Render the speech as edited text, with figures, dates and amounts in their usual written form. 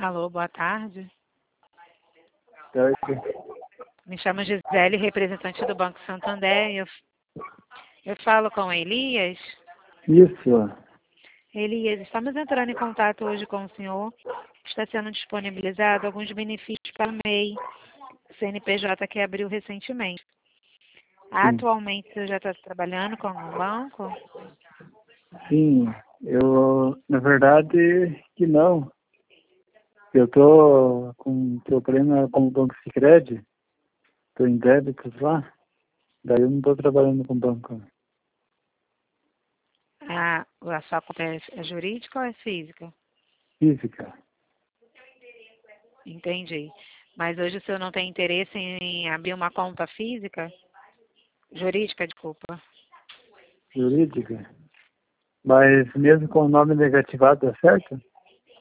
Alô, boa tarde. Tarde. Me chamo Gisele, representante do Banco Santander. Eu falo com Elias. Isso. Elias, estamos entrando em contato hoje com o senhor. Está sendo disponibilizado alguns benefícios para o MEI, CNPJ que abriu recentemente. Atualmente, você já está trabalhando com um banco? Sim, eu, na verdade, que não. Eu tô com problema com o Banco Sicredi, tô em débitos lá, daí eu não tô trabalhando com banco. A sua conta é jurídica ou é física? Física. Entendi. Mas hoje o senhor não tem interesse em abrir uma conta física? Jurídica, desculpa. Jurídica. Mas mesmo com o nome negativado, dá certo?